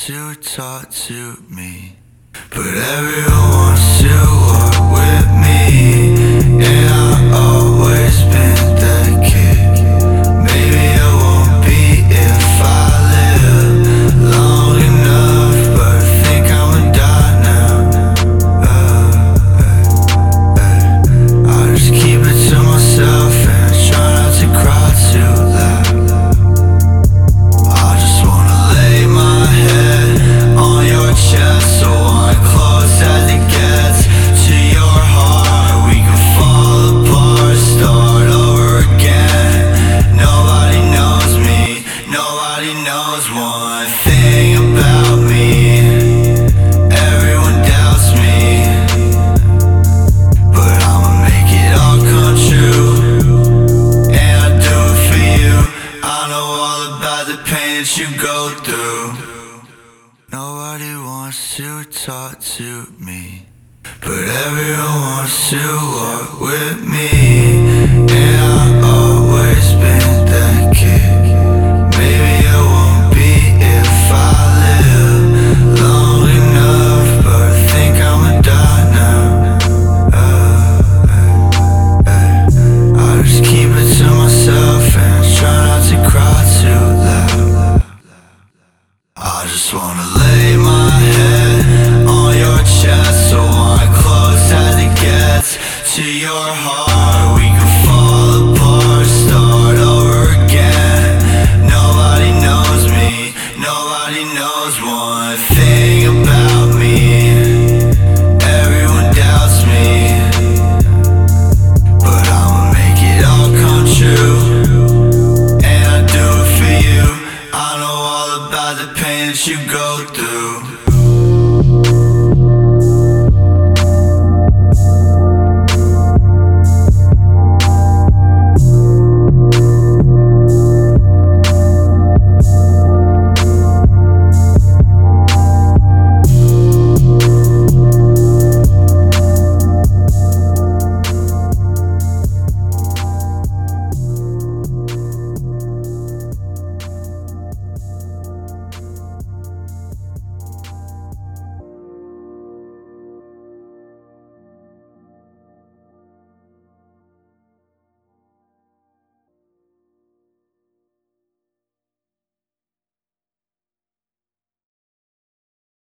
to talk to me, but everyone wants to walk with me, and I've always been that kid. Maybe I won't be if I live long enough, but I think I'ma die now. I just keep it to myself and try not to cry too loud. I just wanna lay my head on your chest, so I'm close as it gets to your heart. We can fall apart, start over again. Nobody knows me, nobody knows one thing about me. Everyone doubts me, but I'ma make it all come true, and I do it for you. I know all about the pain that you go through. Nobody wants to talk to me, but everyone wants to walk with me, and I've always been that kid. Maybe I won't be if I live long enough, but I think I'ma die now. I just keep it to myself and try not to cry too loud. I just wanna lay my head on your chest, so I'm close as it gets to your heart. We can fall apart, start over again. Nobody knows me, nobody knows one thing about me. Everyone doubts me, but I'ma make it all come true, and I do it for you. I know all about the pain that you go through.